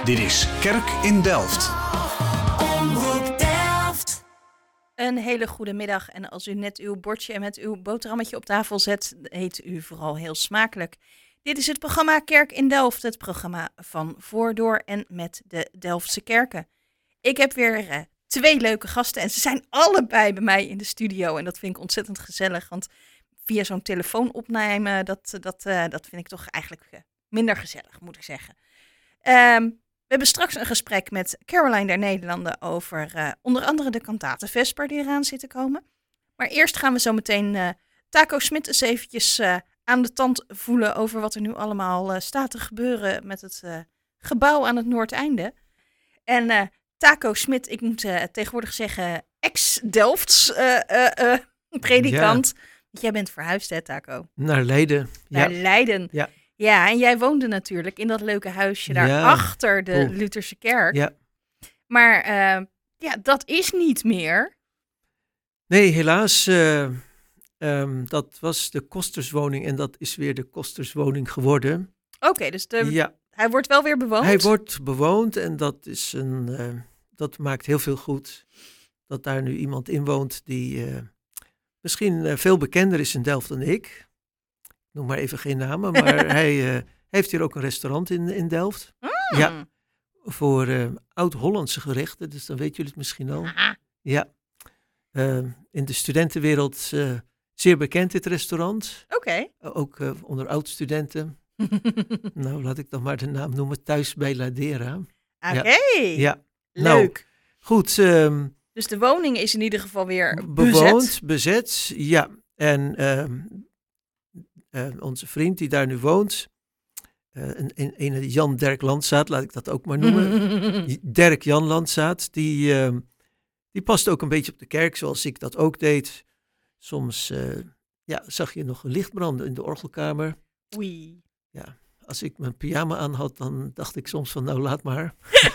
Dit is Kerk in Delft. Omroep Delft. Een hele goede middag en als u net uw bordje en met uw boterhammetje op tafel zet, eet u vooral heel smakelijk. Dit is het programma Kerk in Delft, het programma van, voor, door en met de Delftse kerken. Ik heb weer 2 leuke gasten en ze zijn allebei bij mij in de studio en dat vind ik ontzettend gezellig, want via zo'n telefoon opnemen, dat vind ik toch eigenlijk minder gezellig, moet ik zeggen. We hebben straks een gesprek met Caroline der Nederlanden over onder andere de kantate Vesper die eraan zit te komen. Maar eerst gaan we zo meteen Taco Smit eens eventjes aan de tand voelen over wat er nu allemaal staat te gebeuren met het gebouw aan het Noordeinde. En Taco Smit, ik moet tegenwoordig zeggen ex-Delfts predikant. Ja. Want jij bent verhuisd hè Taco? Naar Leiden. Naar Leiden. Ja. Ja, en jij woonde natuurlijk in dat leuke huisje daar achter de Lutherse kerk. Ja. Maar dat is niet meer. Nee, helaas. Dat was de kosterswoning en dat is weer de kosterswoning geworden. Oké, dus Ja. hij wordt wel weer bewoond? Hij wordt bewoond en dat is dat maakt heel veel goed. Dat daar nu iemand in woont die misschien veel bekender is in Delft dan ik. Ik noem maar even geen namen, maar hij heeft hier ook een restaurant in Delft. Mm. Ja, voor oud-Hollandse gerechten, dus dan weten jullie het misschien al. Aha. Ja, in de studentenwereld zeer bekend dit restaurant. Oké. Ook onder oud-studenten. Nou, laat ik dan maar de naam noemen, Thuis bij Ladera. Oké. Ja, Leuk. Nou, goed. Dus de woning is in ieder geval weer Bewoond, bezet, ja. En onze vriend die daar nu woont, een Jan Dirk Landzaat, laat ik dat ook maar noemen. Dirk Jan Landzaat, die past ook een beetje op de kerk, zoals ik dat ook deed. Soms zag je nog een licht branden in de orgelkamer. Oei. Ja, als ik mijn pyjama aan had, dan dacht ik soms van nou laat maar.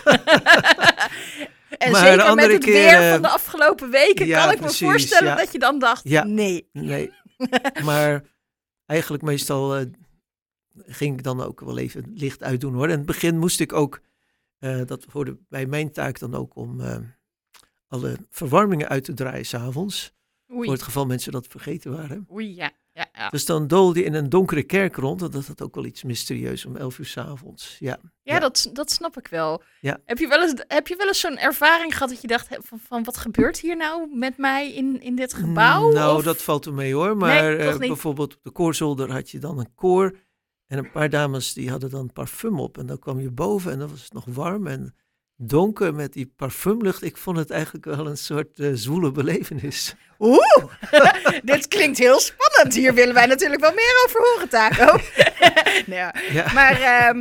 En Maar zeker met het weer van de afgelopen weken ja, kan ik precies, me voorstellen ja. dat je dan dacht, Ja. nee. Maar eigenlijk meestal ging ik dan ook wel even het licht uitdoen hoor. En in het begin moest ik ook, dat hoorde bij mijn taak dan ook om alle verwarmingen uit te draaien 's avonds. Oei. Voor het geval mensen dat vergeten waren. Oei, ja. Dus dan doolde je in een donkere kerk rond. En dat had ook wel iets mysterieus om 11 uur 's avonds. Ja. Dat snap ik wel. Ja. Heb je wel eens zo'n ervaring gehad dat je dacht van wat gebeurt hier nou met mij in dit gebouw? Nou, Of- dat valt er mee hoor. Maar Nee, toch niet. bijvoorbeeld op de koorzolder had je dan een koor. En een paar dames die hadden dan parfum op. En dan kwam je boven en dan was het nog warm en donker met die parfumlucht. Ik vond het eigenlijk wel een soort zwoele belevenis. Oeh, dit klinkt heel spannend. Hier willen wij natuurlijk wel meer over horen, Taco. Nou, Ja. maar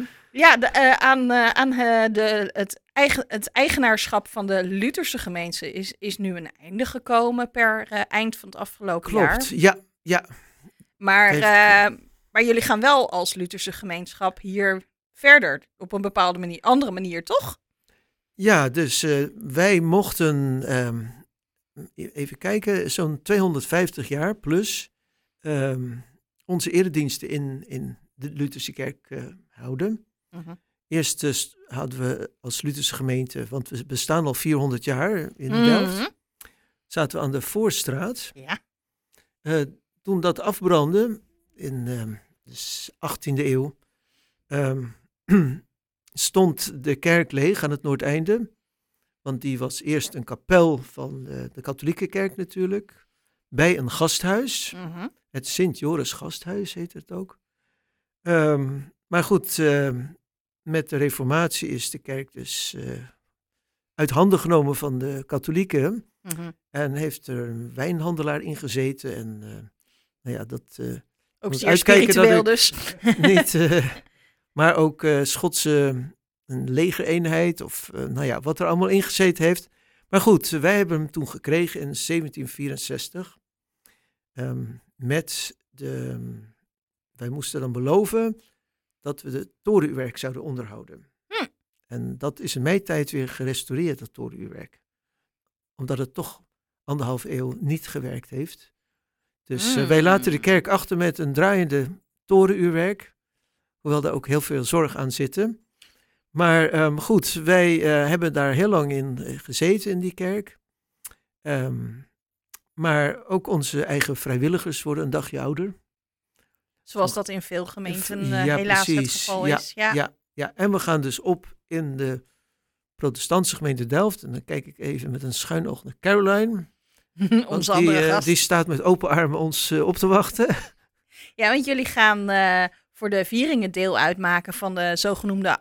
het eigenaarschap van de Lutherse gemeente is nu een einde gekomen per eind van het afgelopen jaar. Klopt, ja. Maar jullie gaan wel als Lutherse gemeenschap hier verder op een bepaalde andere manier, toch? Ja, dus wij mochten, even kijken, zo'n 250 jaar plus onze erediensten in de Lutherse kerk houden. Mhm. Eerst hadden we als Lutherse gemeente, want we bestaan al 400 jaar in Delft, zaten we aan de Voorstraat. Ja. Toen dat afbrandde in de 18e eeuw, stond de kerk leeg aan het Noordeinde. Want die was eerst een kapel van de katholieke kerk natuurlijk. Bij een gasthuis. Mhm. Het Sint-Joris Gasthuis heet het ook. Maar goed, met de reformatie is de kerk dus uit handen genomen van de katholieken. Mhm. En heeft er een wijnhandelaar in gezeten. En dat... Ook moet zeer uitkijken dat spiritueel ik- dus. niet, maar ook Schotse een legereenheid of wat er allemaal ingezeten heeft. Maar goed, wij hebben hem toen gekregen in 1764. Wij moesten dan beloven dat we de torenuurwerk zouden onderhouden. En dat is in mijn tijd weer gerestaureerd, dat torenuurwerk. Omdat het toch 1,5 eeuw niet gewerkt heeft. Dus wij laten de kerk achter met een draaiende torenuurwerk. Hoewel daar ook heel veel zorg aan zitten. Maar goed, wij hebben daar heel lang in gezeten in die kerk. Maar ook onze eigen vrijwilligers worden een dagje ouder. Zoals dat in veel gemeenten Ja, helaas het precies. geval Ja, is. Ja. Ja, en we gaan dus op in de protestantse gemeente Delft. En dan kijk ik even met een schuin oog naar Caroline. Want Onze andere gast. die staat met open armen ons op te wachten. Ja, want jullie gaan voor de vieringen deel uitmaken van de zogenoemde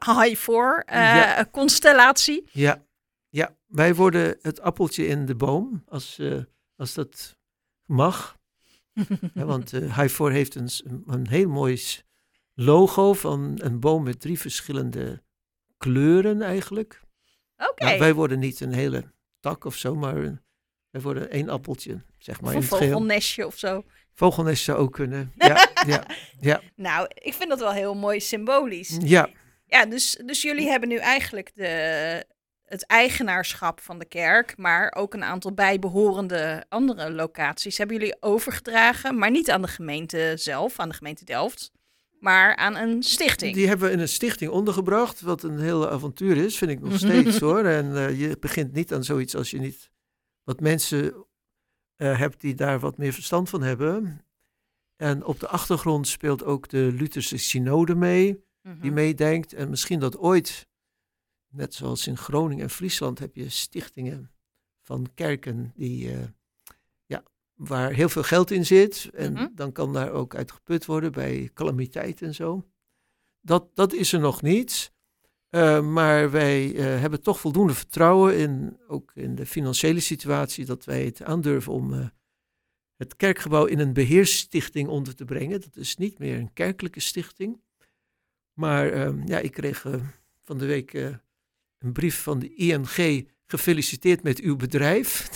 High-4-constellatie. Ja, wij worden het appeltje in de boom, als dat mag. Ja, want High-4 heeft een heel mooi logo van een boom met 3 verschillende kleuren eigenlijk. Oké. Nou, wij worden niet een hele tak of zo, maar wij worden 1 appeltje, zeg maar. Of in een het geheel. vogelnestje of zo. Vogelnest zou ook kunnen. Ja. Nou, ik vind dat wel heel mooi symbolisch. Ja. Ja, dus jullie hebben nu eigenlijk het eigenaarschap van de kerk, maar ook een aantal bijbehorende andere locaties hebben jullie overgedragen, maar niet aan de gemeente zelf, aan de gemeente Delft, maar aan een stichting. Die hebben we in een stichting ondergebracht, wat een heel avontuur is, vind ik nog steeds hoor. En je begint niet aan zoiets als je niet wat mensen hebt die daar wat meer verstand van hebben. En op de achtergrond speelt ook de Lutherse synode mee, die meedenkt. En misschien dat ooit, net zoals in Groningen en Friesland, heb je stichtingen van kerken die, waar heel veel geld in zit. En dan kan daar ook uit geput worden bij calamiteit en zo. Dat is er nog niet. Maar wij hebben toch voldoende vertrouwen ook in de financiële situatie, dat wij het aandurven om het kerkgebouw in een beheersstichting onder te brengen. Dat is niet meer een kerkelijke stichting. Maar ik kreeg van de week een brief van de ING. Gefeliciteerd met uw bedrijf.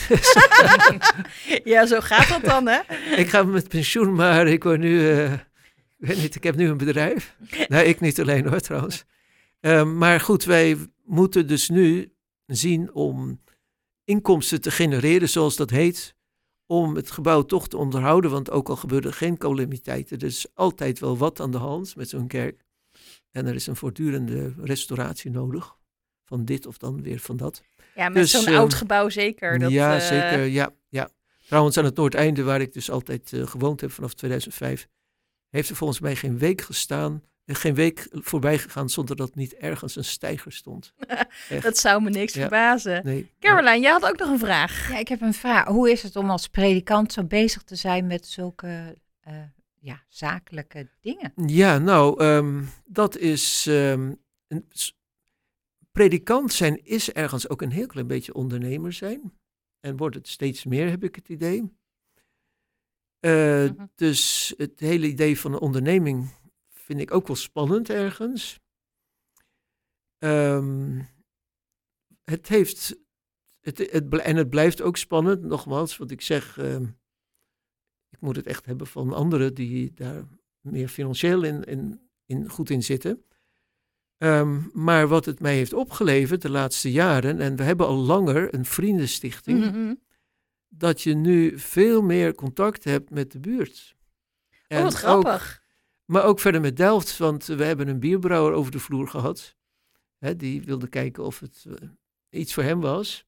Ja, zo gaat dat dan, hè? Ik ga met pensioen, maar ik word nu... ik weet niet, ik heb nu een bedrijf. Nee, ik niet alleen hoor trouwens. Maar goed, wij moeten dus nu zien om inkomsten te genereren, zoals dat heet, om het gebouw toch te onderhouden. Want ook al gebeuren er geen calamiteiten, er is altijd wel wat aan de hand met zo'n kerk. En er is een voortdurende restauratie nodig. Van dit of dan weer van dat. Ja, met zo'n oud gebouw zeker. Ja, zeker. Ja. Trouwens, aan het Noordeinde, waar ik dus altijd gewoond heb vanaf 2005, heeft er volgens mij geen week voorbij gegaan zonder dat niet ergens een steiger stond. Dat zou me niks verbazen. Nee. Caroline, jij had ook nog een vraag. Ja, ik heb een vraag. Hoe is het om als predikant zo bezig te zijn met zulke zakelijke dingen? Ja, nou, dat is... predikant zijn is ergens ook een heel klein beetje ondernemer zijn. En wordt het steeds meer, heb ik het idee. Dus het hele idee van een onderneming vind ik ook wel spannend ergens. Het blijft ook spannend, nogmaals, wat ik zeg. Ik moet het echt hebben van anderen die daar meer financieel in goed in zitten. Maar wat het mij heeft opgeleverd de laatste jaren, en we hebben al langer een vriendenstichting, dat je nu veel meer contact hebt met de buurt. En wat grappig. Maar ook verder met Delft, want we hebben een bierbrouwer over de vloer gehad. Die wilde kijken of het iets voor hem was.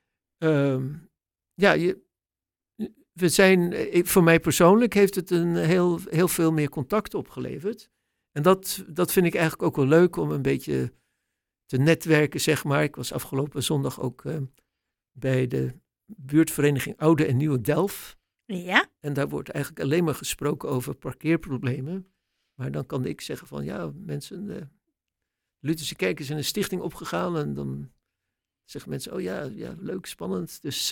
Voor mij persoonlijk heeft het een heel veel meer contact opgeleverd. En dat vind ik eigenlijk ook wel leuk om een beetje te netwerken, zeg maar. Ik was afgelopen zondag ook bij de buurtvereniging Oude en Nieuwe Delft. Ja? En daar wordt eigenlijk alleen maar gesproken over parkeerproblemen. Maar dan kan ik zeggen van, ja, mensen, de Lutherse kerk is in een stichting opgegaan. En dan zeggen mensen, oh ja, leuk, spannend. Dus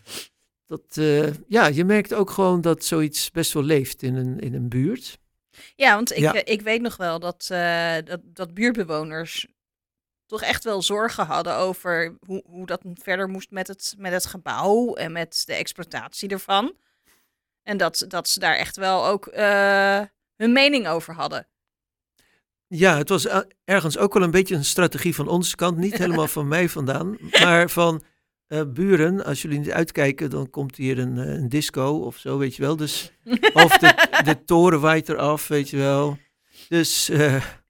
je merkt ook gewoon dat zoiets best wel leeft in een buurt. Ja, want ik weet nog wel dat buurtbewoners toch echt wel zorgen hadden over hoe dat verder moest met het gebouw en met de exploitatie ervan. En dat ze daar echt wel ook hun mening over hadden. Ja, het was ergens ook wel een beetje een strategie van onze kant. Niet helemaal van mij vandaan, maar van buren. Als jullie niet uitkijken, dan komt hier een disco of zo, weet je wel. Dus, of de toren waait eraf, weet je wel. Dus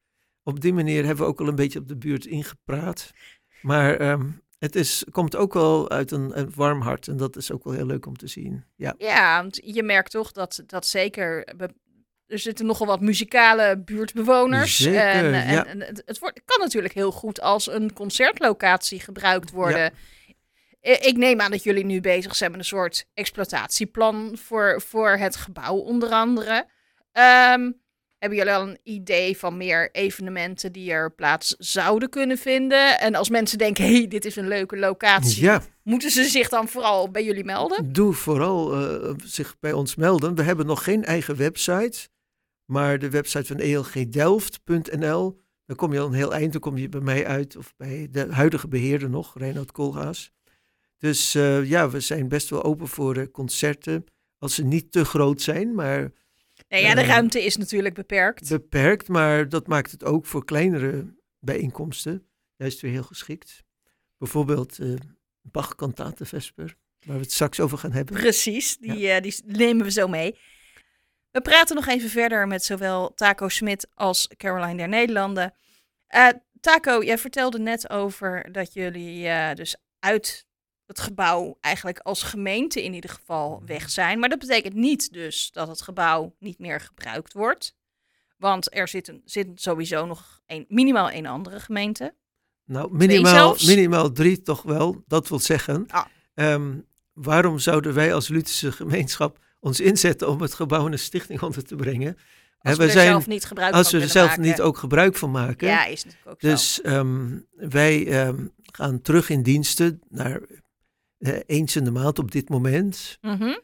op die manier hebben we ook al een beetje op de buurt ingepraat. Maar het komt ook wel uit een warm hart. En dat is ook wel heel leuk om te zien. Ja, Ja, want je merkt toch dat zeker... Er zitten nogal wat muzikale buurtbewoners. Zeker, ja. En het kan natuurlijk heel goed als een concertlocatie gebruikt worden. Ja. Ik neem aan dat jullie nu bezig zijn met een soort exploitatieplan voor het gebouw onder andere. Hebben jullie al een idee van meer evenementen die er plaats zouden kunnen vinden? En als mensen denken, hey, dit is een leuke locatie, Ja. moeten ze zich dan vooral bij jullie melden? Doe vooral zich bij ons melden. We hebben nog geen eigen website. Maar de website van elgdelft.nl, dan kom je al een heel eind. Dan kom je bij mij uit of bij de huidige beheerder nog, Reinoud Koolhaas. Dus we zijn best wel open voor concerten. Als ze niet te groot zijn, maar... Nee, ja, de ruimte is natuurlijk beperkt. Beperkt, maar dat maakt het ook voor kleinere bijeenkomsten juist weer heel geschikt. Bijvoorbeeld Bach Cantate Vesper, waar we het straks over gaan hebben. Precies, die nemen we zo mee. We praten nog even verder met zowel Taco Smit als Caroline der Nederlanden. Taco, jij vertelde net over dat jullie dus uit het gebouw eigenlijk als gemeente in ieder geval weg zijn. Maar dat betekent niet dus dat het gebouw niet meer gebruikt wordt. Want er zit sowieso nog minimaal één andere gemeente. Nou, zelfs? minimaal 3 toch wel. Dat wil zeggen, waarom zouden wij als Lutherse gemeenschap ons inzetten om het gebouw in een stichting onder te brengen? Als we er zelf niet gebruik als van we er kunnen zelf maken. niet ook gebruik van maken. Ja, is natuurlijk ook zo. Dus wij gaan terug in diensten naar eens in de maand op dit moment. Mhm.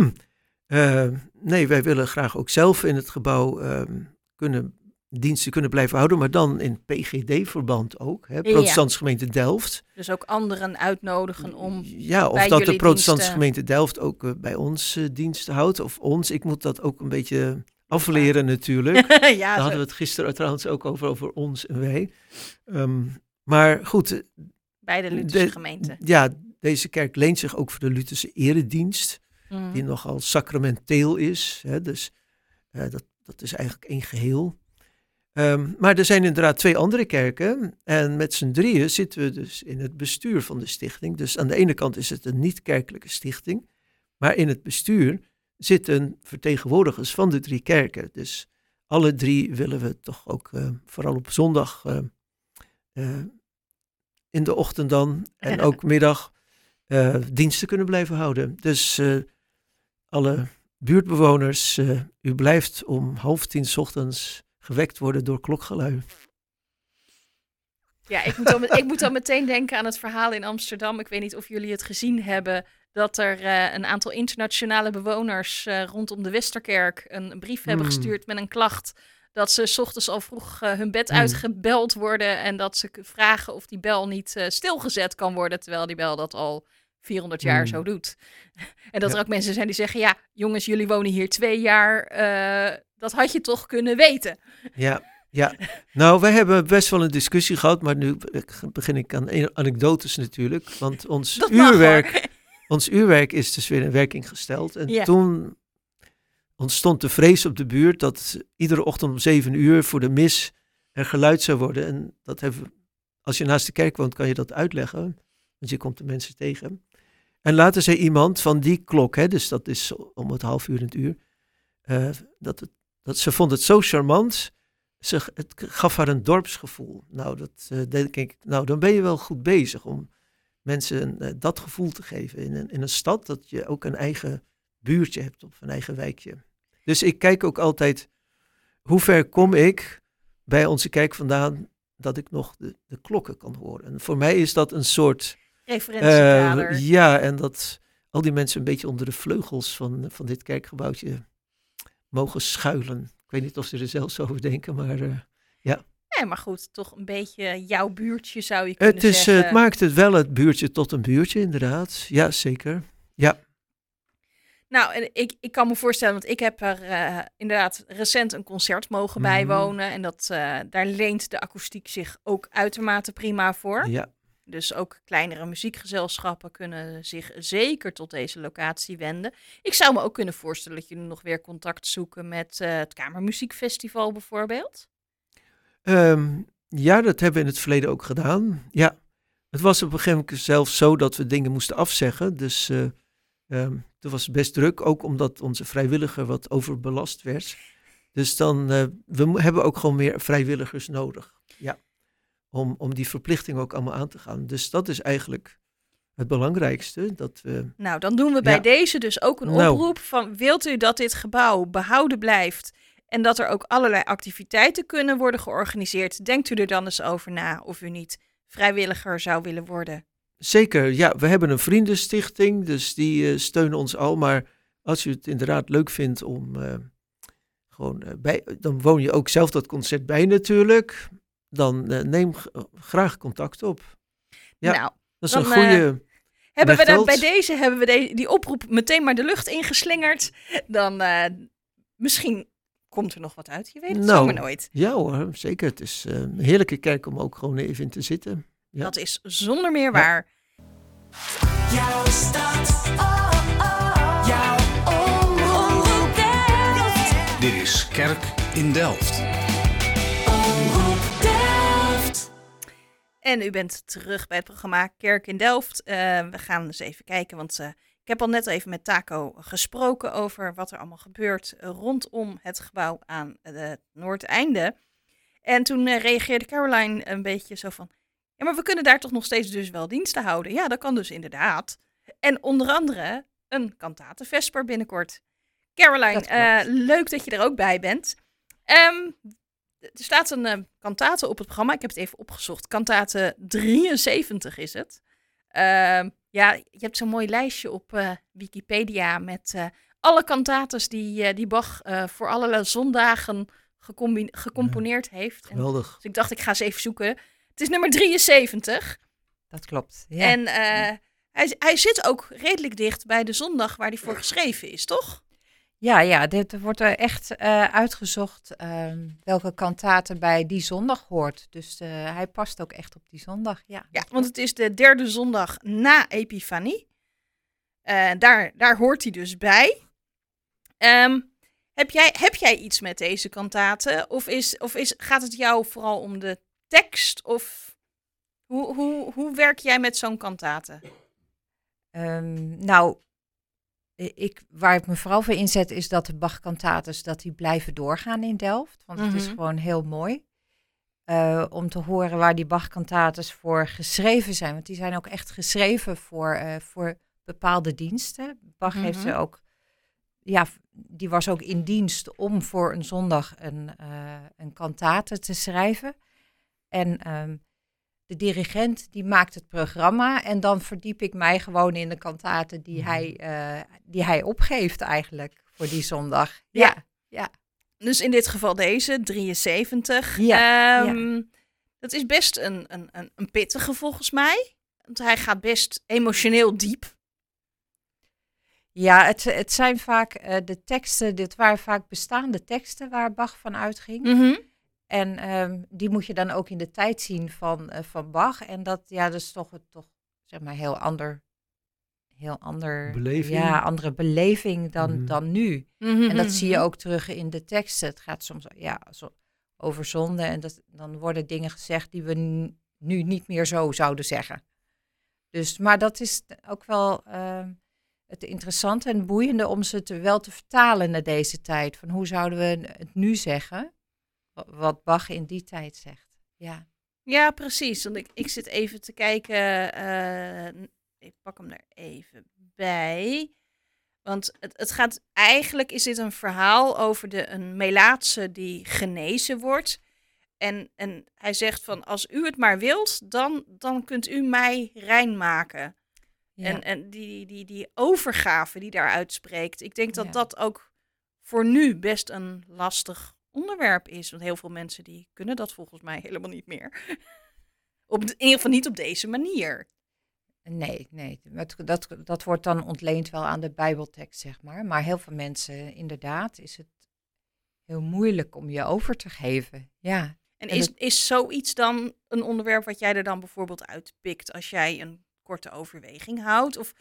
Nee, wij willen graag ook zelf in het gebouw diensten kunnen blijven houden, maar dan in PGD-verband ook. Hè? Protestantse gemeente Delft. Dus ook anderen uitnodigen om Ja, of bij dat de jullie Protestantse diensten- gemeente Delft ook bij ons diensten houdt. Of ons. Ik moet dat ook een beetje afleren natuurlijk. ja, Daar zo. hadden we het gisteren trouwens ook over ons en wij. Maar goed, Bij de Lutherse gemeente. ja, deze kerk leent zich ook voor de Lutherse eredienst, Mhm. die nogal sacramenteel is. Hè, dus dat is eigenlijk één geheel. Maar er zijn inderdaad 2 andere kerken en met z'n drieën zitten we dus in het bestuur van de stichting. Dus aan de ene kant is het een niet-kerkelijke stichting, maar in het bestuur zitten vertegenwoordigers van de 3 kerken. Dus alle 3 willen we toch ook vooral op zondag in de ochtend dan en ook middag diensten kunnen blijven houden. Dus alle buurtbewoners, u blijft om 9:30 's ochtends gewekt worden door klokgelui. Ja, ik moet dan meteen denken aan het verhaal in Amsterdam. Ik weet niet of jullie het gezien hebben. Dat er een aantal internationale bewoners rondom de Westerkerk een brief hebben gestuurd met een klacht. Dat ze 's ochtends al vroeg hun bed uitgebeld worden. En dat ze vragen of die bel niet stilgezet kan worden. Terwijl die bel dat al 400 jaar zo doet. En dat er ook mensen zijn die zeggen, ja, jongens, jullie wonen hier 2 jaar. Dat had je toch kunnen weten. Ja. Nou, wij hebben best wel een discussie gehad, maar nu begin ik aan anekdotes natuurlijk. Want Dat mag, ons uurwerk is dus weer in werking gesteld. En Ja. toen ontstond de vrees op de buurt dat iedere ochtend om 7 uur voor de mis er geluid zou worden. En dat als je naast de kerk woont, kan je dat uitleggen. Want je komt de mensen tegen. En later zei iemand van die klok, hè, dus dat is om het 12:30, dat ze vond het zo charmant. Het gaf haar een dorpsgevoel. Nou, dat denk ik, dan ben je wel goed bezig om mensen dat gevoel te geven. In een stad dat je ook een eigen buurtje hebt of een eigen wijkje. Dus ik kijk ook altijd, hoe ver kom ik bij onze kerk vandaan dat ik nog de klokken kan horen. En voor mij is dat een soort Referentiekader. ja, en dat al die mensen een beetje onder de vleugels van dit kerkgebouwtje mogen schuilen. Ik weet niet of ze er zelfs over denken, maar ja. Nee, maar goed, toch een beetje jouw buurtje zou je kunnen zeggen. Het maakt het wel het buurtje tot een buurtje, inderdaad. Ja, zeker. Ja. Nou, en ik kan me voorstellen, want ik heb er inderdaad recent een concert mogen bijwonen. En daar leent de akoestiek zich ook uitermate prima voor. Ja. Dus ook kleinere muziekgezelschappen kunnen zich zeker tot deze locatie wenden. Ik zou me ook kunnen voorstellen dat jullie nog weer contact zoeken met het Kamermuziekfestival bijvoorbeeld. Ja, dat hebben we in het verleden ook gedaan. Ja, het was op een gegeven moment zelfs zo dat we dingen moesten afzeggen. Dus toen was het best druk, ook omdat onze vrijwilliger wat overbelast werd. Dus dan hebben ook gewoon meer vrijwilligers nodig. Ja, om die verplichting ook allemaal aan te gaan. Dus dat is eigenlijk het belangrijkste. Dat we, Nou, dan doen we bij deze dus ook een oproep van... wilt u dat dit gebouw behouden blijft... en dat er ook allerlei activiteiten kunnen worden georganiseerd... denkt u er dan eens over na of u niet vrijwilliger zou willen worden? Zeker, ja. We hebben een vriendenstichting, dus die steunen ons al. Maar als u het inderdaad leuk vindt om dan woon je ook zelf dat concert bij natuurlijk. Dan neem graag contact op. Ja, Nou, dat is dan, een goede... bij deze hebben we die oproep meteen maar de lucht ingeslingerd. Dan misschien komt er nog wat uit. Je weet het zomaar nooit. Ja hoor, zeker. Het is een heerlijke kerk om ook gewoon even in te zitten. Ja. Dat is zonder meer waar. Jouw stad, jouw Omroep Delft. Dit is Kerk in Delft. Omroep Delft. En u bent terug bij het programma Kerk in Delft. We gaan eens even kijken, want ik heb al net even met Taco gesproken over wat er allemaal gebeurt rondom het gebouw aan het Noordeinde. En toen reageerde Caroline een beetje zo van... ja, maar we kunnen daar toch nog steeds dus wel diensten houden? Ja, dat kan dus inderdaad. En onder andere een kantatenvesper binnenkort. Caroline, leuk dat je er ook bij bent. Er staat een kantate op het programma. Ik heb het even opgezocht. Kantate 73 is het. Ja, je hebt zo'n mooi lijstje op Wikipedia met alle kantates die Bach voor allerlei zondagen gecomponeerd heeft. Geweldig. Dus ik dacht, ik ga eens even zoeken. Het is nummer 73. Dat klopt. Ja. En hij zit ook redelijk dicht bij de zondag waar hij voor geschreven is, toch? Ja, dit wordt er echt uitgezocht welke kantate bij die zondag hoort. Dus hij past ook echt op die zondag, ja. Ja, want het is de derde zondag na Epifanie. Daar hoort hij dus bij. Heb jij iets met deze kantate? Of gaat het jou vooral om de tekst? Of hoe werk jij met zo'n kantate? Nou, waar ik me vooral voor inzet is dat de Bach-kantates dat die blijven doorgaan in Delft. Want het is gewoon heel mooi om te horen waar die Bach-kantates voor geschreven zijn. Want die zijn ook echt geschreven voor bepaalde diensten. Bach heeft ze ook, die was ook in dienst om voor een zondag een kantate te schrijven. En de dirigent die maakt het programma en dan verdiep ik mij gewoon in de kantaten die hij opgeeft eigenlijk voor die zondag. Ja. Dus in dit geval deze, 73. Dat is best een pittige volgens mij. Want hij gaat best emotioneel diep. Ja, het zijn vaak de teksten, dit waren vaak bestaande teksten waar Bach van uitging. Mm-hmm. En die moet je dan ook in de tijd zien van Bach. En dat is toch zeg maar heel ander Beleving. Ja, andere beleving dan nu. Mm-hmm. En dat zie je ook terug in de teksten. Het gaat soms over zonde en dan worden dingen gezegd die we nu niet meer zo zouden zeggen. Dus, maar dat is ook wel het interessante en boeiende om ze wel te vertalen naar deze tijd. Van hoe zouden we het nu zeggen? Wat Bach in die tijd zegt. Ja, precies. Want ik zit even te kijken. Ik pak hem er even bij. Want het gaat eigenlijk, is dit een verhaal over een Melaatse die genezen wordt. En hij zegt van, als u het maar wilt, dan kunt u mij rein maken. Ja. En die overgave die daar uitspreekt. Ik denk dat dat ook voor nu best een lastig onderwerp is. Want heel veel mensen die kunnen dat volgens mij helemaal niet meer. In ieder geval niet op deze manier. Nee. Dat wordt dan ontleend wel aan de Bijbeltekst, zeg maar. Maar heel veel mensen, inderdaad, is het heel moeilijk om je over te geven. Ja. En is zoiets dan een onderwerp wat jij er dan bijvoorbeeld uitpikt als jij een korte overweging houdt? Of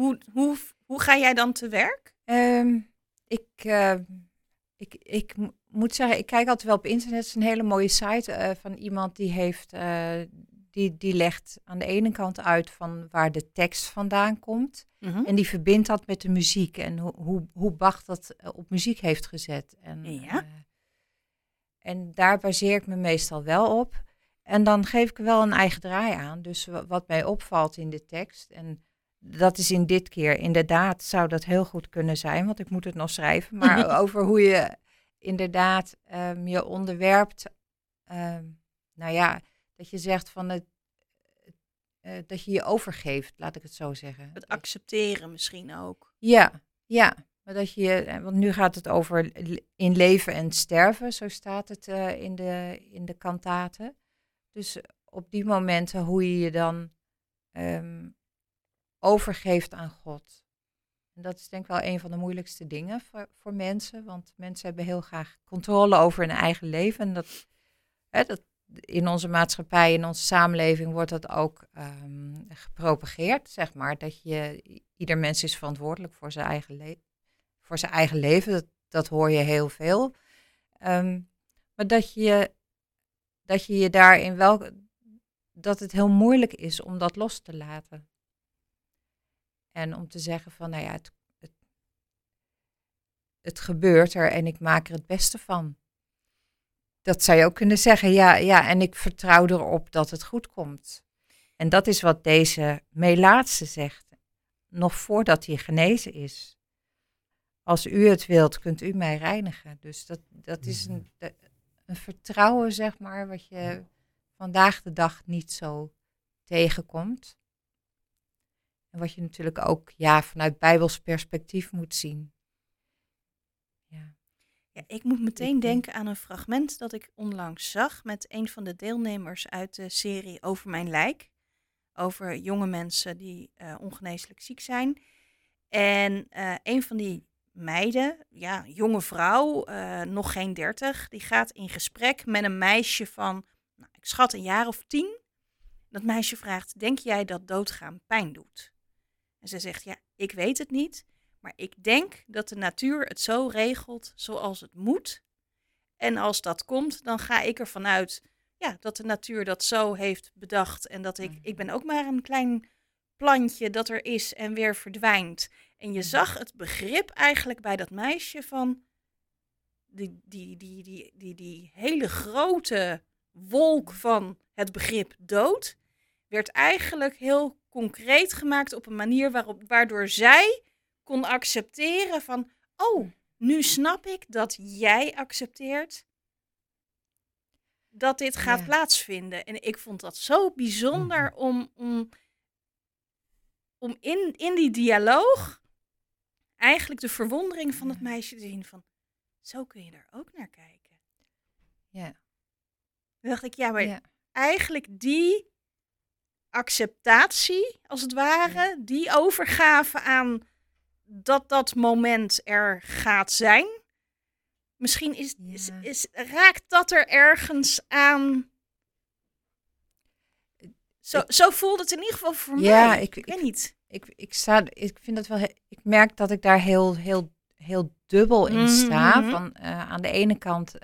hoe ga jij dan te werk? Ik moet zeggen, ik kijk altijd wel op internet. Het is een hele mooie site van iemand die heeft... Die legt aan de ene kant uit van waar de tekst vandaan komt. Mhm. En die verbindt dat met de muziek. En hoe Bach dat op muziek heeft gezet. Ja. En daar baseer ik me meestal wel op. En dan geef ik er wel een eigen draai aan. Dus wat mij opvalt in de tekst. En dat is in dit keer inderdaad, zou dat heel goed kunnen zijn. Want ik moet het nog schrijven. Maar over hoe je inderdaad je onderwerpt. Dat je zegt van dat je je overgeeft, laat ik het zo zeggen. Het accepteren misschien ook. Ja. Maar dat want nu gaat het over in leven en sterven, zo staat het in de kantaten. Dus op die momenten hoe je je dan overgeeft aan God. En dat is denk ik wel een van de moeilijkste dingen voor mensen. Want mensen hebben heel graag controle over hun eigen leven. En dat in onze maatschappij, in onze samenleving wordt dat ook gepropageerd, zeg maar. Dat ieder mens is verantwoordelijk voor zijn eigen leven. Dat hoor je heel veel. Maar dat je daarin wel... Dat het heel moeilijk is om dat los te laten. En om te zeggen van, nou ja, het gebeurt er en ik maak er het beste van. Dat zou je ook kunnen zeggen, ja, en ik vertrouw erop dat het goed komt. En dat is wat deze Melaatse zegt, nog voordat hij genezen is. Als u het wilt, kunt u mij reinigen. Dus dat is een vertrouwen, zeg maar, wat je vandaag de dag niet zo tegenkomt. En wat je natuurlijk ook vanuit Bijbels perspectief moet zien. Ja. Ja, ik moet meteen denken aan een fragment dat ik onlangs zag met een van de deelnemers uit de serie Over Mijn Lijk. Over jonge mensen die ongeneeslijk ziek zijn. En een van die meiden, jonge vrouw, nog geen 30, die gaat in gesprek met een meisje van, ik schat een jaar of 10. Dat meisje vraagt, denk jij dat doodgaan pijn doet? En ze zegt, ik weet het niet. Maar ik denk dat de natuur het zo regelt zoals het moet. En als dat komt, dan ga ik ervan uit dat de natuur dat zo heeft bedacht. En dat ik ben ook maar een klein plantje dat er is en weer verdwijnt. En je zag het begrip eigenlijk bij dat meisje van die hele grote wolk van het begrip dood. Werd eigenlijk heel concreet gemaakt op een manier waardoor zij kon accepteren van, nu snap ik dat jij accepteert dat dit gaat plaatsvinden. En ik vond dat zo bijzonder om in die dialoog eigenlijk de verwondering van het meisje te zien van, zo kun je er ook naar kijken. Ja. Dan dacht ik, eigenlijk die acceptatie, als het ware, die overgave aan dat moment er gaat zijn. Misschien raakt dat er ergens aan. Zo voelt het in ieder geval voor mij. Ik weet niet. Ik vind dat wel. Ik merk dat ik daar heel, heel, heel dubbel in sta. Van aan de ene kant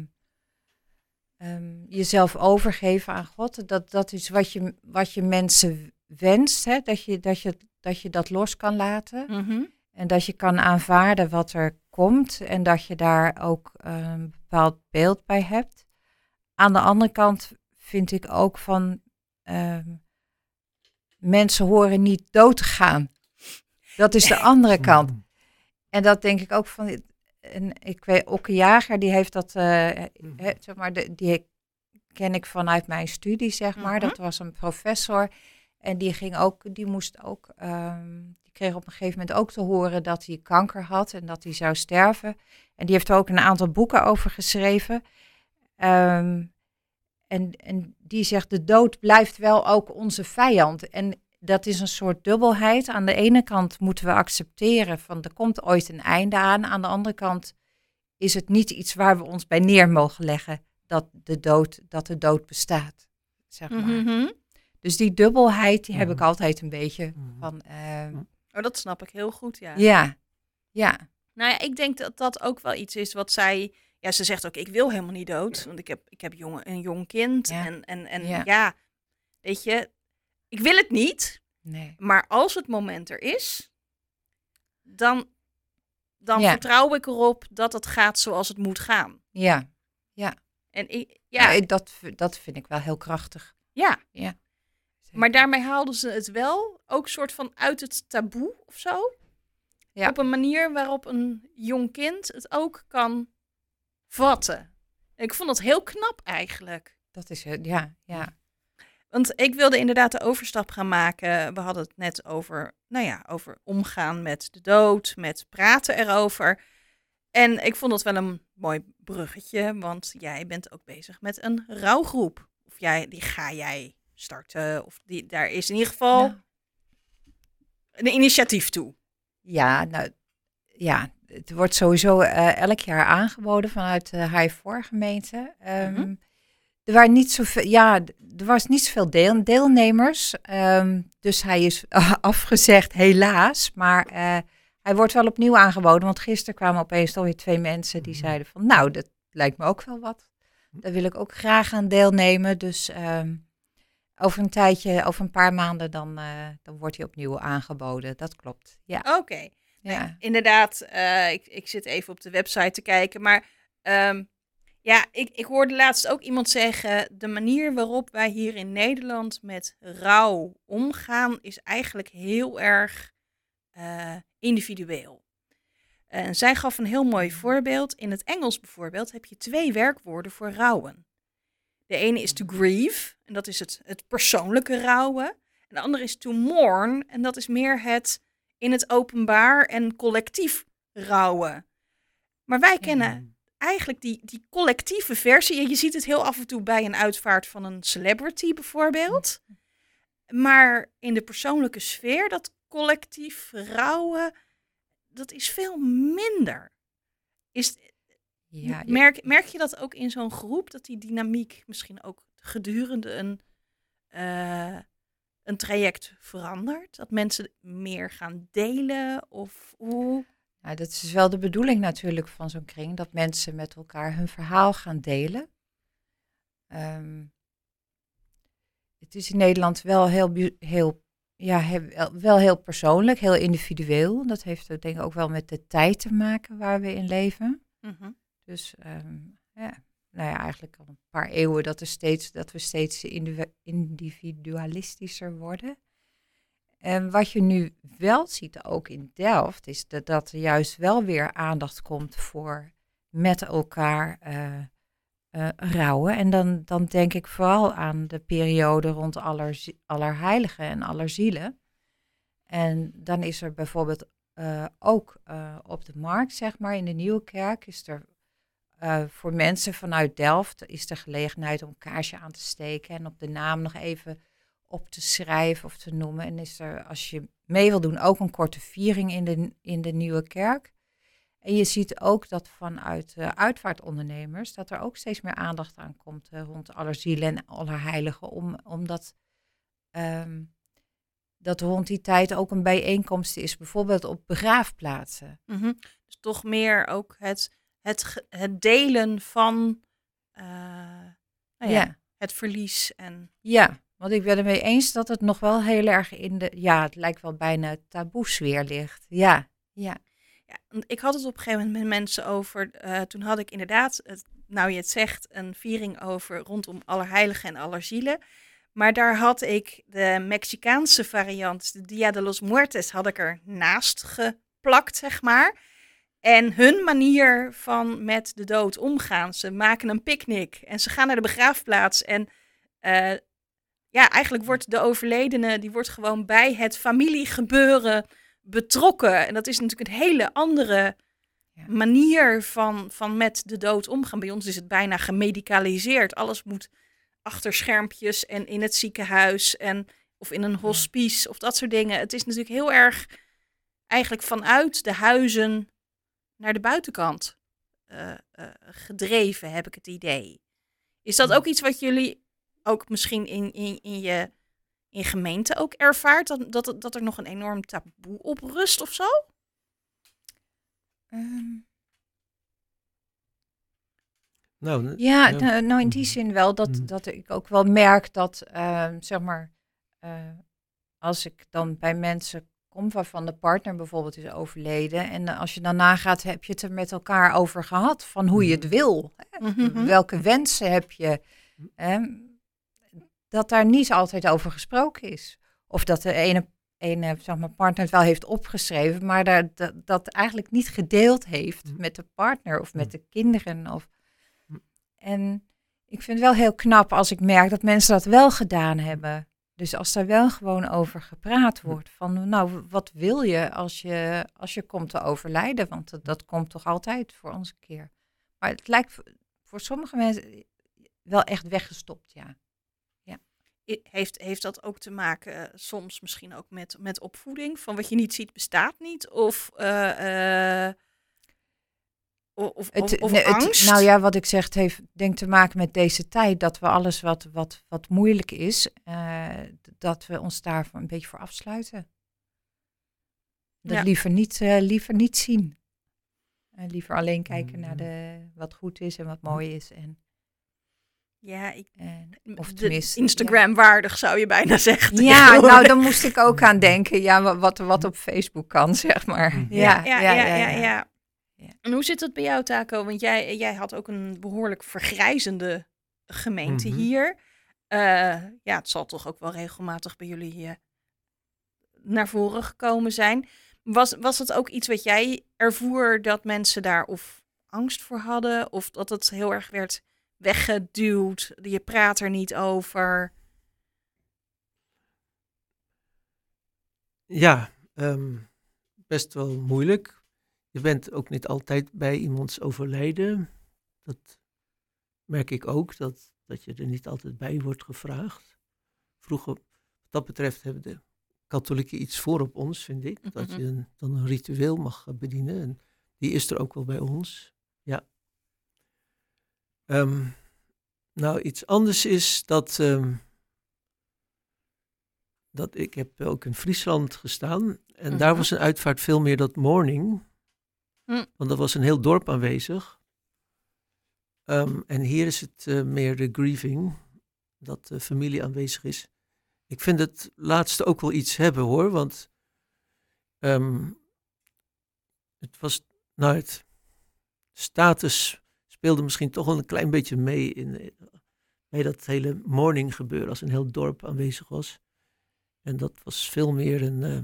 jezelf overgeven aan God. Dat is wat je mensen wenst, hè? Dat je dat los kan laten. Mm-hmm. En dat je kan aanvaarden wat er komt. En dat je daar ook een bepaald beeld bij hebt. Aan de andere kant vind ik ook van mensen horen niet dood te gaan. Dat is de andere kant. En dat denk ik ook van. En ik weet, Okke Jager, die heeft dat, zeg maar, die ken ik vanuit mijn studie, zeg maar. Mm-hmm. Dat was een professor. En die kreeg op een gegeven moment ook te horen dat hij kanker had en dat hij zou sterven. En die heeft er ook een aantal boeken over geschreven. En die zegt, de dood blijft wel ook onze vijand. En dat is een soort dubbelheid. Aan de ene kant moeten we accepteren van er komt ooit een einde aan. Aan de andere kant is het niet iets waar we ons bij neer mogen leggen dat de dood bestaat, zeg maar. Mm-hmm. Dus die dubbelheid, die heb ik altijd een beetje van. Dat snap ik heel goed, ja. Ja. Nou ja, ik denk dat dat ook wel iets is wat zij Ja, ze zegt ook, ik wil helemaal niet dood. Want ik heb een jong kind. Ja. En Ja. ja, weet je, ik wil het niet. Nee. Maar als het moment er is, dan Ja. vertrouw ik erop dat het gaat zoals het moet gaan. Ja. En Dat vind ik wel heel krachtig. ja. Ja. Maar daarmee haalden ze het wel ook soort van uit het taboe of zo. Ja. Op een manier waarop een jong kind het ook kan vatten. En ik vond dat heel knap eigenlijk. Dat is het, ja. Want ik wilde inderdaad de overstap gaan maken. We hadden het net over, over omgaan met de dood, met praten erover. En ik vond dat wel een mooi bruggetje, want jij bent ook bezig met een rouwgroep. Of die ga jij starten, of daar is in ieder geval Nou. een initiatief toe. Ja, nou, ja, het wordt sowieso elk jaar aangeboden vanuit de HI4-gemeente. Er waren niet zoveel, er was niet zoveel deelnemers, dus hij is afgezegd, helaas. Maar hij wordt wel opnieuw aangeboden, want gisteren kwamen opeens alweer 2 mensen die zeiden van, nou, dat lijkt me ook wel wat. Daar wil ik ook graag aan deelnemen, dus over een tijdje, over een paar maanden, dan wordt hij opnieuw aangeboden. Dat klopt, ja. Oké. Ja. Nou, inderdaad, ik zit even op de website te kijken, maar ik hoorde laatst ook iemand zeggen, de manier waarop wij hier in Nederland met rouw omgaan is eigenlijk heel erg individueel. En zij gaf een heel mooi voorbeeld. In het Engels bijvoorbeeld heb je 2 werkwoorden voor rouwen. De ene is to grieve, en dat is het persoonlijke rouwen. En de andere is to mourn, en dat is meer het in het openbaar en collectief rouwen. Maar wij kennen eigenlijk die collectieve versie. Je ziet het heel af en toe bij een uitvaart van een celebrity bijvoorbeeld. Maar in de persoonlijke sfeer, dat collectief rouwen, dat is veel minder. Ja, Merk je dat ook in zo'n groep, dat die dynamiek misschien ook gedurende een traject verandert? Dat mensen meer gaan delen of hoe? Nou, dat is wel de bedoeling natuurlijk van zo'n kring, dat mensen met elkaar hun verhaal gaan delen. Het is in Nederland wel wel heel persoonlijk, heel individueel. Dat heeft denk ik ook wel met de tijd te maken waar we in leven. Dus eigenlijk al een paar eeuwen dat we steeds individualistischer worden. En wat je nu wel ziet ook in Delft, is dat er juist wel weer aandacht komt voor met elkaar rouwen. En dan denk ik vooral aan de periode rond Allerheiligen en Allerzielen. En dan is er bijvoorbeeld ook op de markt, zeg maar, in de Nieuwe Kerk, is er voor mensen vanuit Delft is de gelegenheid om een kaarsje aan te steken en op de naam nog even op te schrijven of te noemen. En is er, als je mee wil doen, ook een korte viering in de Nieuwe Kerk. En je ziet ook dat vanuit uitvaartondernemers, dat er ook steeds meer aandacht aan komt rond Allerzielen en Allerheiligen, omdat dat rond die tijd ook een bijeenkomst is, bijvoorbeeld op begraafplaatsen. Dus toch meer ook het delen van het verlies. Ja, want ik ben het mee eens dat het nog wel heel erg het lijkt wel bijna taboe sfeer ligt. Ja. Ik had het op een gegeven moment met mensen over, toen had ik inderdaad, nou je het zegt, een viering over rondom Allerheiligen en Allerzielen. Maar daar had ik de Mexicaanse variant, de Dia de los Muertos, had ik er naast geplakt, zeg maar. En hun manier van met de dood omgaan. Ze maken een picknick en ze gaan naar de begraafplaats. En eigenlijk wordt de overledene, die wordt gewoon bij het familiegebeuren betrokken. En dat is natuurlijk een hele andere manier van met de dood omgaan. Bij ons is het bijna gemedicaliseerd. Alles moet achter schermpjes en in het ziekenhuis of in een hospice of dat soort dingen. Het is natuurlijk heel erg eigenlijk vanuit de huizen naar de buitenkant gedreven, heb ik het idee. Is dat ook iets wat jullie ook misschien in gemeente ook ervaart? Dat er nog een enorm taboe op rust of zo? Ja, nou in die zin wel dat ik ook wel merk dat, zeg maar, als ik dan bij mensen kom waarvan de partner bijvoorbeeld is overleden. En als je dan nagaat, heb je het er met elkaar over gehad van hoe je het wil. Hè? Welke wensen heb je? Dat daar niet altijd over gesproken is. Of dat de ene zeg maar, partner het wel heeft opgeschreven, maar dat eigenlijk niet gedeeld heeft met de partner of met de kinderen. En ik vind het wel heel knap als ik merk dat mensen dat wel gedaan hebben. Dus als daar wel gewoon over gepraat wordt. Van nou, wat wil je als je komt te overlijden? Want dat komt toch altijd voor ons een keer. Maar het lijkt voor sommige mensen wel echt weggestopt, ja. Heeft dat ook te maken soms misschien ook met opvoeding? Van wat je niet ziet bestaat niet? Of angst? Nou ja, wat ik zeg, het heeft denk te maken met deze tijd. Dat we alles wat moeilijk is, dat we ons daar een beetje voor afsluiten. Dat liever niet zien. Liever alleen kijken naar wat goed is en wat mooi is. Ja, of tenminste, Instagram-waardig zou je bijna zeggen. Ja, nou dan moest ik ook aan denken. Ja, wat op Facebook kan, zeg maar. Ja. En hoe zit het bij jou, Taco? Want jij had ook een behoorlijk vergrijzende gemeente hier. Het zal toch ook wel regelmatig bij jullie naar voren gekomen zijn. Was het ook iets wat jij ervoer dat mensen daar of angst voor hadden? Of dat het heel erg werd weggeduwd? Je praat er niet over? Ja, best wel moeilijk. Je bent ook niet altijd bij iemands overlijden. Dat merk ik ook, dat je er niet altijd bij wordt gevraagd. Vroeger, wat dat betreft, hebben de katholieken iets voor op ons, vind ik. Dat je dan een ritueel mag bedienen. En die is er ook wel bij ons. Ja. Nou, iets anders is dat ik heb ook in Friesland gestaan. En daar was een uitvaart veel meer dat morning. Want er was een heel dorp aanwezig. En hier is het meer de grieving. Dat de familie aanwezig is. Ik vind het laatste ook wel iets hebben hoor. Want het was, het status speelde misschien toch wel een klein beetje mee bij dat hele morning gebeuren. Als een heel dorp aanwezig was. En dat was veel meer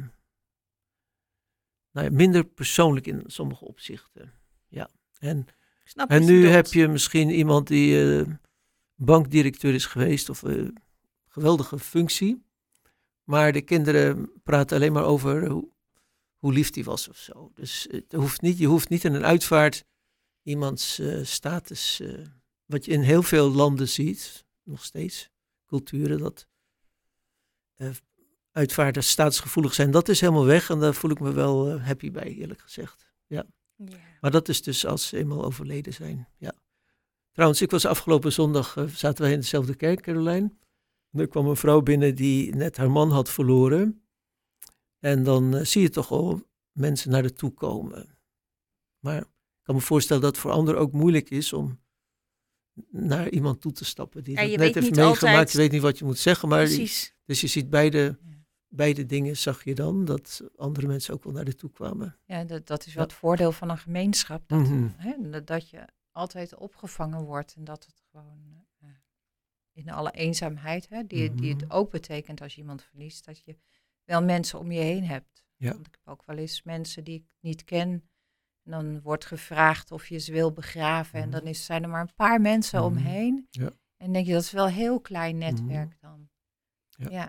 minder persoonlijk in sommige opzichten. Ja. En nu heb je misschien iemand die bankdirecteur is geweest of een geweldige functie. Maar de kinderen praten alleen maar over hoe lief die was of zo. Dus je hoeft niet in een uitvaart iemands status, wat je in heel veel landen ziet, nog steeds, culturen, dat uitvaarders staatsgevoelig zijn. Dat is helemaal weg en daar voel ik me wel happy bij, eerlijk gezegd. Ja. Maar dat is dus als ze eenmaal overleden zijn. Ja. Trouwens, ik was afgelopen zondag, zaten wij in dezelfde kerk, Caroline. En er kwam een vrouw binnen die net haar man had verloren. En dan zie je toch al mensen naar de toe komen. Maar ik kan me voorstellen dat het voor anderen ook moeilijk is om naar iemand toe te stappen die dat net heeft meegemaakt. Altijd... Je weet niet wat je moet zeggen, maar dus je ziet beide dingen, zag je dan, dat andere mensen ook wel naar de toe kwamen. Ja, dat is wel het voordeel van een gemeenschap. Dat je altijd opgevangen wordt en dat het gewoon in alle eenzaamheid, die het ook betekent als je iemand verliest, dat je wel mensen om je heen hebt. Ja. Want ik heb ook wel eens mensen die ik niet ken. En dan wordt gevraagd of je ze wil begraven. En dan zijn er maar een paar mensen omheen. Ja. En denk je, dat is wel een heel klein netwerk dan. Ja.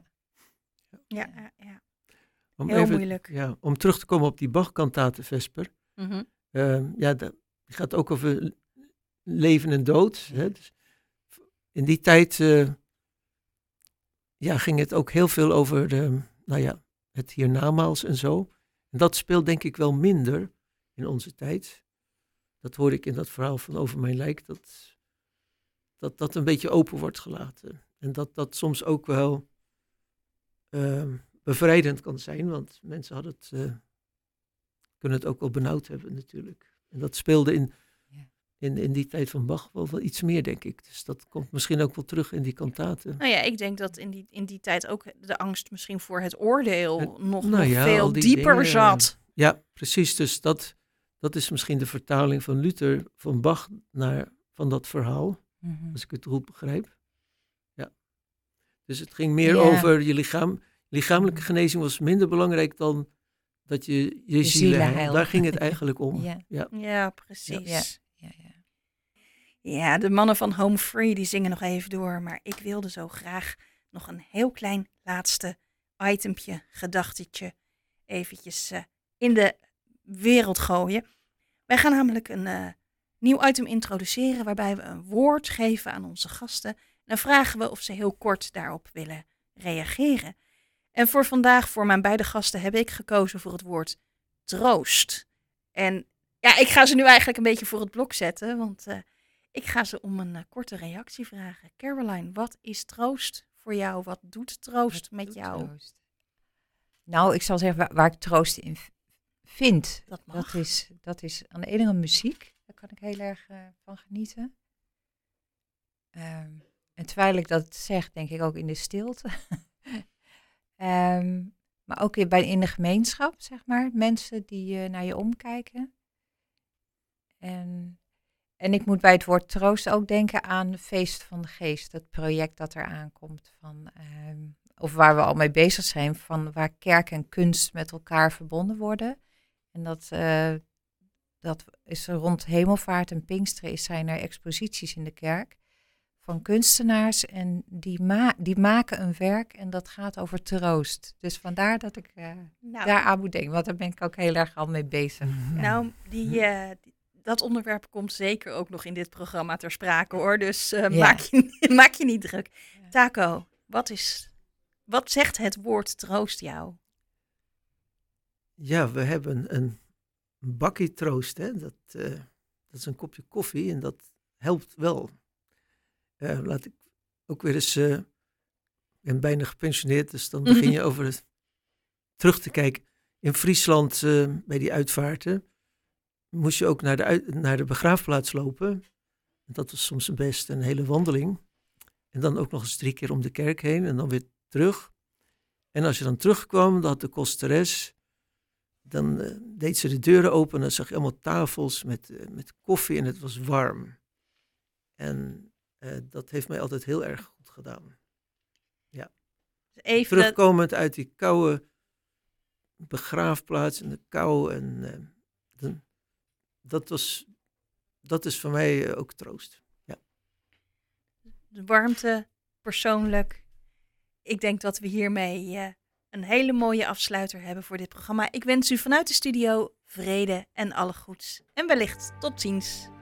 Heel moeilijk. Ja, om terug te komen op die Bach-kantate, Vesper. Die gaat ook over leven en dood. Hè. Dus in die tijd ging het ook heel veel over het hiernamaals en zo. En dat speelt denk ik wel minder in onze tijd. Dat hoor ik in dat verhaal van Over mijn lijk, dat een beetje open wordt gelaten. En dat soms ook wel bevrijdend kan zijn, want mensen kunnen het ook wel benauwd hebben natuurlijk. En dat speelde in die tijd van Bach wel iets meer, denk ik. Dus dat komt misschien ook wel terug in die kantaten. Nou ja, ik denk dat in die tijd ook de angst misschien voor het oordeel nog al veel die dieper dingen, zat. Ja, precies. Dus dat is misschien de vertaling van Luther, van Bach, van dat verhaal. Mhm. Als ik het goed begrijp. Ja. Dus het ging meer Ja. over je lichaam. Lichamelijke genezing was minder belangrijk dan dat je ziel zielenheil. heilt. Daar ging het eigenlijk om. Ja. Ja. Ja, precies. Ja. Ja, de mannen van Home Free die zingen nog even door. Maar ik wilde zo graag nog een heel klein laatste itempje, gedachtetje, eventjes in de wereld gooien. Wij gaan namelijk een nieuw item introduceren waarbij we een woord geven aan onze gasten. En dan vragen we of ze heel kort daarop willen reageren. En voor vandaag, voor mijn beide gasten, heb ik gekozen voor het woord troost. En ja, ik ga ze nu eigenlijk een beetje voor het blok zetten, want ik ga ze om een korte reactie vragen. Caroline, wat is troost voor jou? Wat doet troost met jou? Troost. Nou, ik zal zeggen waar ik troost in vind. Dat mag. Dat is aan de ene kant muziek. Daar kan ik heel erg van genieten. En terwijl ik dat zeg, denk ik ook in de stilte. Maar ook in de gemeenschap, zeg maar. Mensen die naar je omkijken. En ik moet bij het woord troost ook denken aan Feest van de Geest. Dat project dat er aankomt. Of waar we al mee bezig zijn. Van waar kerk en kunst met elkaar verbonden worden. En dat is rond Hemelvaart en Pinksteren zijn er exposities in de kerk. Van kunstenaars en die maken een werk en dat gaat over troost. Dus vandaar dat ik daar aan moet denken, want daar ben ik ook heel erg al mee bezig. Ja. Nou, dat onderwerp komt zeker ook nog in dit programma ter sprake hoor. Dus maak je niet druk. Ja. Taco, wat zegt het woord troost jou? Ja, we hebben een bakkie troost. Hè? Dat is een kopje koffie en dat helpt wel. Laat ik ook weer eens... ik ben bijna gepensioneerd, dus dan begin je over het terug te kijken. In Friesland, bij die uitvaarten, moest je ook naar de begraafplaats lopen. Dat was soms best een hele wandeling. En dan ook nog eens 3 keer om de kerk heen en dan weer terug. En als je dan terugkwam, dan had de kosteres... Dan deed ze de deuren open en dan zag je allemaal tafels met koffie en het was warm. En dat heeft mij altijd heel erg goed gedaan. Ja. Even Terugkomend uit die koude begraafplaats en de kou. En dat is voor mij ook troost. Ja. de warmte, persoonlijk. Ik denk dat we hiermee een hele mooie afsluiter hebben voor dit programma. Ik wens u vanuit de studio vrede en alle goeds. En wellicht tot ziens.